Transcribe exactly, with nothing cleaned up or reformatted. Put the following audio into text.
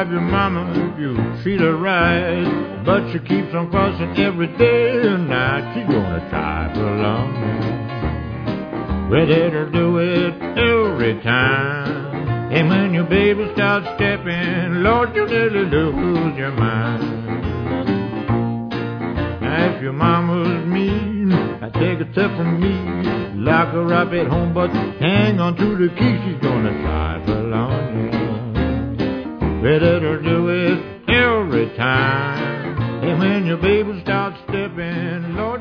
drive your mama if you treat her right. But she keeps on fussing every day and night. She's gonna try for long. Well, it'll do it every time. And when your baby starts stepping, Lord, you nearly lose your mind. Now, if your mama's mean, I take a tip from me. Lock her up at home, but hang on to the key. She's gonna try for long. Well, it'll do it every time. And when your baby starts stepping, Lord,